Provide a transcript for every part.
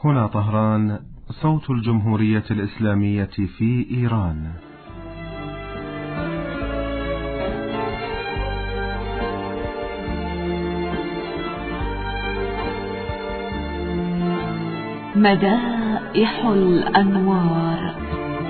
هنا طهران، صوت الجمهورية الإسلامية في إيران. مدائح الأنوار.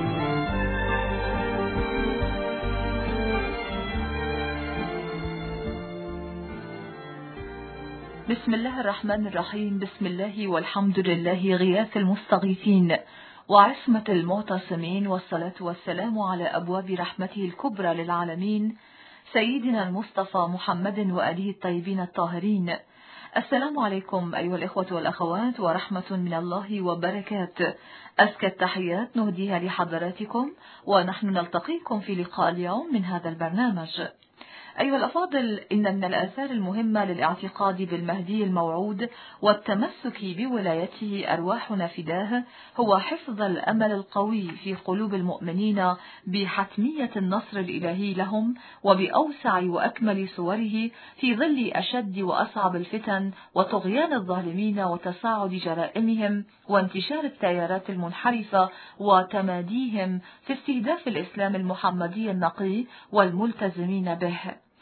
بسم الله الرحمن الرحيم. بسم الله والحمد لله غياث المستغيثين وعصمة المعتصمين، والصلاة والسلام على أبواب رحمته الكبرى للعالمين سيدنا المصطفى محمد وآله الطيبين الطاهرين. السلام عليكم أيها الإخوة والأخوات ورحمة من الله وبركاته. أزكى التحيات نهديها لحضراتكم، ونحن نلتقيكم في لقاء اليوم من هذا البرنامج. أيها الأفاضل، إن من الآثار المهمة للاعتقاد بالمهدي الموعود والتمسك بولايته أرواحنا فداه هو حفظ الأمل القوي في قلوب المؤمنين بحتمية النصر الإلهي لهم وبأوسع وأكمل صوره في ظل أشد وأصعب الفتن وطغيان الظالمين وتصاعد جرائمهم وانتشار التيارات المنحرفة وتماديهم في استهداف الإسلام المحمدي النقي والملتزمين به.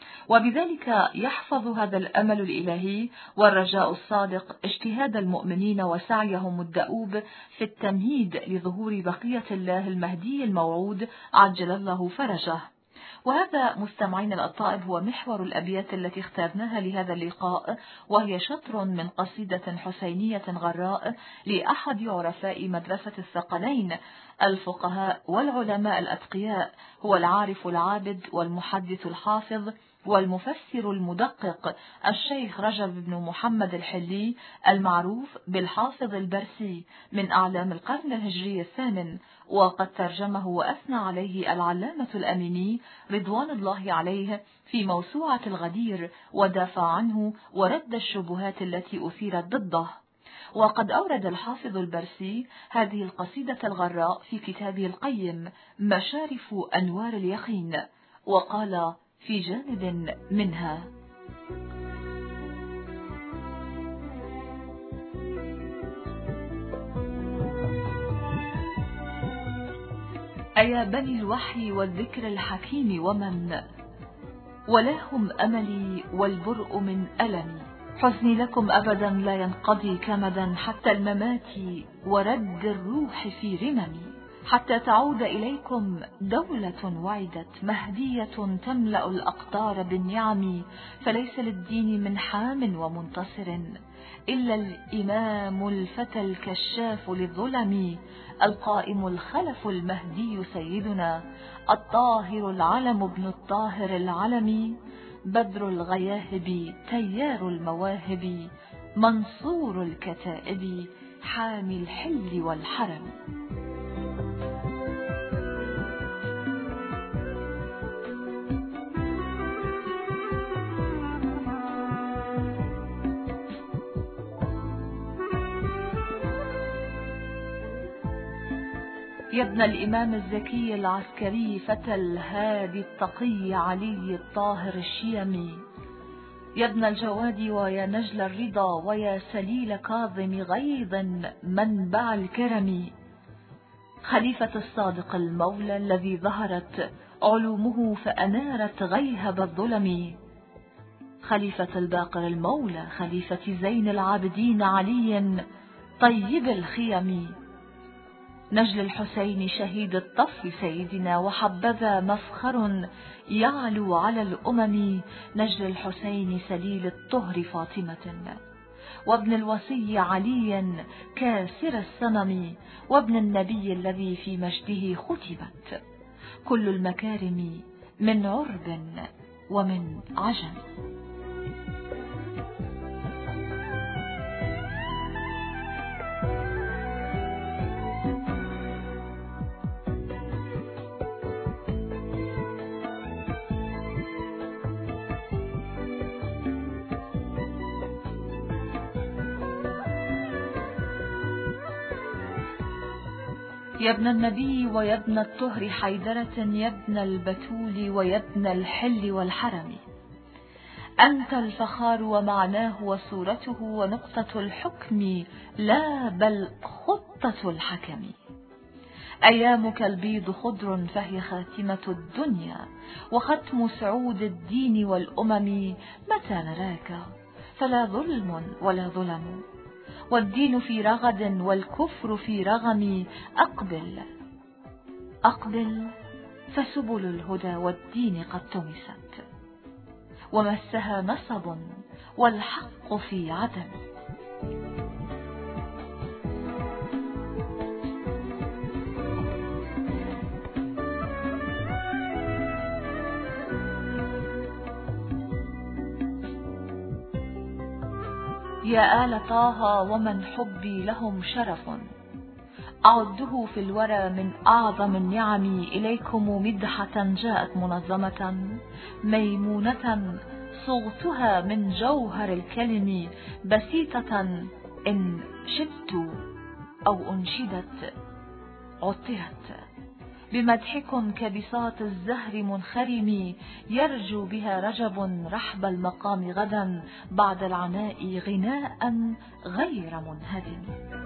وبذلك يحفظ هذا الأمل الإلهي والرجاء الصادق اجتهاد المؤمنين وسعيهم الدؤوب في التمهيد لظهور بقية الله المهدي الموعود عجل الله فرجه. وهذا مستمعين الأطائب هو محور الأبيات التي اخترناها لهذا اللقاء، وهي شطر من قصيدة حسينية غراء لأحد عرفاء مدرسة الثقلين الفقهاء والعلماء الأتقياء، هو العارف العابد والمحدث الحافظ والمفسر المدقق الشيخ رجب بن محمد الحلي المعروف بالحافظ البرسي من أعلام القرن الهجري الثامن، وقد ترجمه وأثنى عليه العلامة الأميني رضوان الله عليه في موسوعة الغدير، ودافع عنه ورد الشبهات التي أثيرت ضده. وقد أورد الحافظ البرسي هذه القصيدة الغراء في كتابه القيم مشارف أنوار اليقين، وقال في جانب منها: أيا بني الوحي والذكر الحكيم ومن ولاهم أملي والبرء من ألمي، حزني لكم أبدا لا ينقضي كمدا حتى الممات ورد الروح في رممي، حتى تعود إليكم دولة وعدت مهدية تملأ الأقطار بالنعم، فليس للدين من حام ومنتصر إلا الإمام الفتى الكشاف للظلم، القائم الخلف المهدي سيدنا الطاهر العلم ابن الطاهر العلمي، بدر الغياهب تيار المواهب منصور الكتائب حامي الحل والحرم. يا ابن الإمام الزكي العسكري فتى الهادي التقي علي الطاهر الشيمي، يا ابن الجواد ويا نجل الرضا ويا سليل كاظم غيظ منبع الكرم، خليفة الصادق المولى الذي ظهرت علومه فأنارت غيهب الظلم، خليفة الباقر المولى خليفة زين العابدين علي طيب الخيم، نجل الحسين شهيد الطف سيدنا وحبذا مفخر يعلو على الأمم، نجل الحسين سليل الطهر فاطمة، وابن الوصي علي كاسر الصنم، وابن النبي الذي في مجده ختمت كل المكارم من عرب ومن عجم. يا ابن النبي ويا ابن الطهر حيدرة، يا ابن البتول ويا ابن الحل والحرم، أنت الفخار ومعناه وصورته ونقطة الحكم، لا بل خطة الحكم. أيامك البيض خضر فهي خاتمة الدنيا، وختم سعود الدين والأمم. متى نراك فلا ظلم ولا ظلم، والدين في رغد والكفر في رغم. أقبل أقبل فسبل الهدى والدين قد طمست، ومسها نصب والحق في عدم. يا آل طه ومن حبي لهم شرف، أعده في الورى من أعظم النعم. إليكم مدحة جاءت منظمة ميمونة، صوتها من جوهر الكلم. بسيطة إن شدت أو أنشدت عطرت، بمدحكم كبساط الزهر منخرم. يرجو بها رجب رحب المقام غدا، بعد العناء غناء غير منهدم.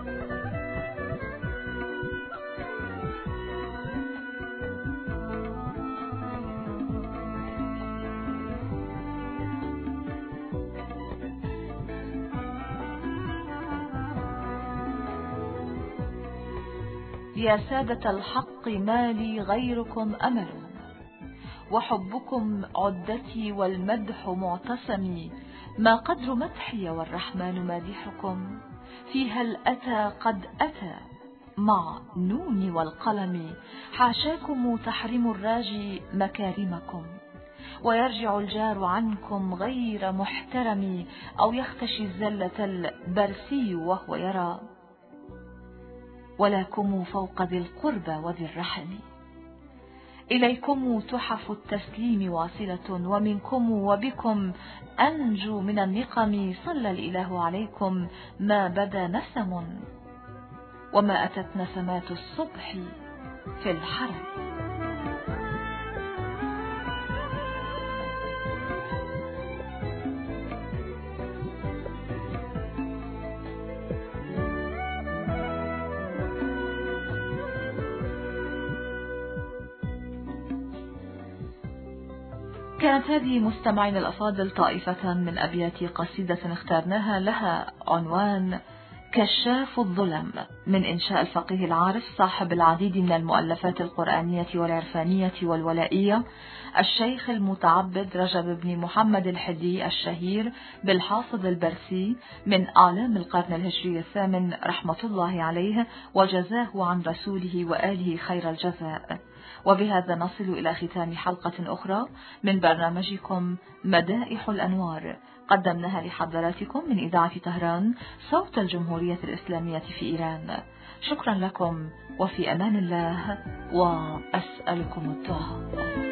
يا سادة الحق ما لي غيركم أمل، وحبكم عدتي والمدح معتصمي. ما قدر مدحي والرحمن مادحكم، في هل أتى قد أتى مع نون والقلم. حاشاكم تحرم الراجي مكارمكم، ويرجع الجار عنكم غير محترم. أو يختشي الزلة البرسي وهو يرى، ولكم فوق ذي القربى وذي الرحم. إليكم تحف التسليم واصلة، ومنكم وبكم أنجو من النقم. صلى الإله عليكم ما بدا نسم، وما أتت نسمات الصبح في الحرم. كانت هذه مستمعين الأفاضل طائفة من أبيات قصيدة اخترناها لها عنوان كشاف الظلم، من إنشاء الفقيه العارف صاحب العديد من المؤلفات القرآنية والعرفانية والولائية، الشيخ المتعبد رجب بن محمد الحدي الشهير بالحافظ البرسي، من أعلام القرن الهجري الثامن رحمة الله عليه، وجزاه عن رسوله وآله خير الجزاء. وبهذا نصل إلى ختام حلقة أخرى من برنامجكم مدائح الأنوار، قدمناها لحضراتكم من إذاعة طهران صوت الجمهورية الإسلامية في إيران. شكرا لكم، وفي أمان الله، وأسألكم الدعاء.